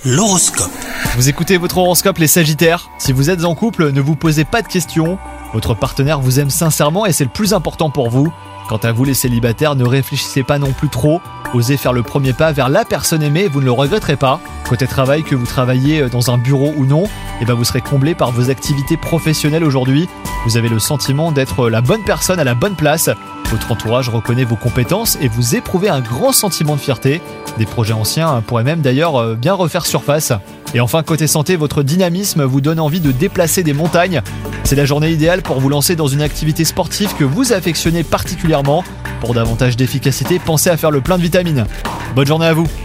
L'horoscope. Vous écoutez votre horoscope les Sagittaires. Si vous êtes en couple, ne vous posez pas de questions. Votre partenaire vous aime sincèrement et c'est le plus important pour vous. Quant à vous les célibataires, ne réfléchissez pas non plus trop. Osez faire le premier pas vers la personne aimée, vous ne le regretterez pas. Côté travail, que vous travaillez dans un bureau ou non, vous serez comblé par vos activités professionnelles aujourd'hui. Vous avez le sentiment d'être la bonne personne à la bonne place. Votre entourage reconnaît vos compétences et vous éprouvez un grand sentiment de fierté. Des projets anciens pourraient même d'ailleurs bien refaire surface. Et enfin, côté santé, votre dynamisme vous donne envie de déplacer des montagnes. C'est la journée idéale pour vous lancer dans une activité sportive que vous affectionnez particulièrement. Pour davantage d'efficacité, pensez à faire le plein de vitamines. Bonne journée à vous!